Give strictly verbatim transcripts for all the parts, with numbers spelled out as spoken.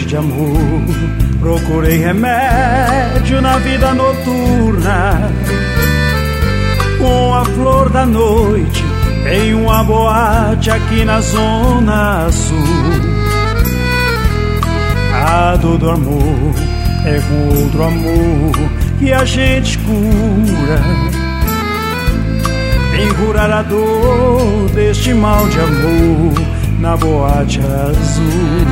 noite de amor, procurei remédio na vida noturna. Com a flor da noite em uma boate aqui na zona sul. A dor do amor é com outro amor que a gente cura. Vem curar a dor deste mal de amor na boate azul.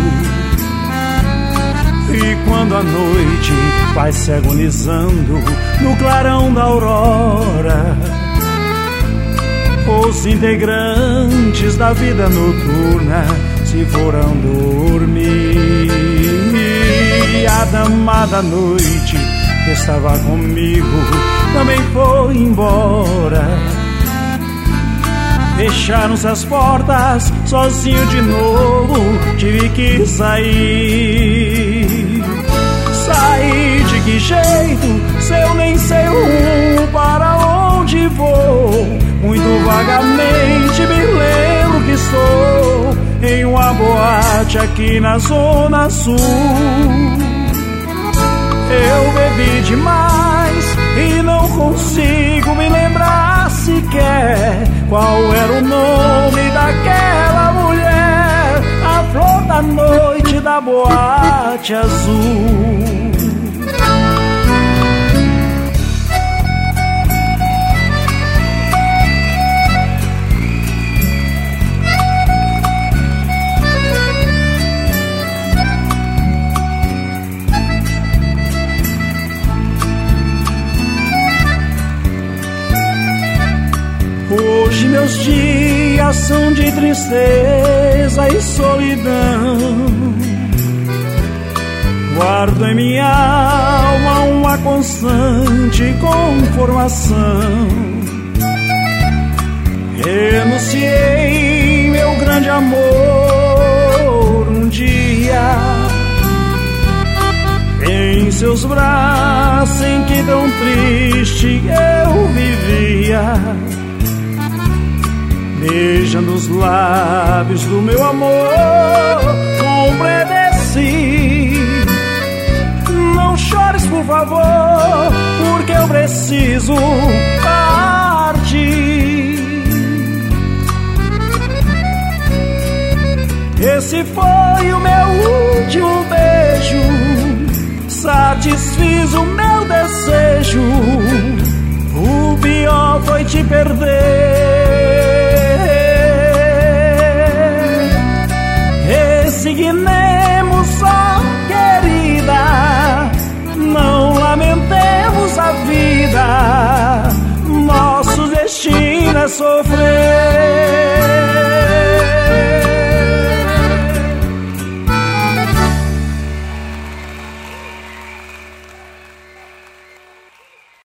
E quando a noite vai se agonizando no clarão da aurora, os integrantes da vida noturna se foram dormir. E a dama da noite que estava comigo também foi embora. Fecharam-se as portas, sozinho de novo tive que sair. Sair de que jeito, se eu nem sei o rumo para onde vou? Muito vagamente me lembro que estou em uma boate aqui na zona sul. Eu bebi demais e não consigo me lembrar sequer qual era o nome daquela mulher, a flor da noite da boate azul. Hoje meus dias são de tristeza e solidão. Guardo em minha alma uma constante conformação. Renunciei meu grande amor um dia. Em seus braços em que tão triste eu vivia, beijando os lábios do meu amor, compadeci. Não chores, por favor, porque eu preciso partir. Esse foi o meu último beijo, satisfiz o meu desejo. O pior foi te perder. Resignemos só, querida, não lamentemos a vida. Nosso destino é sofrer.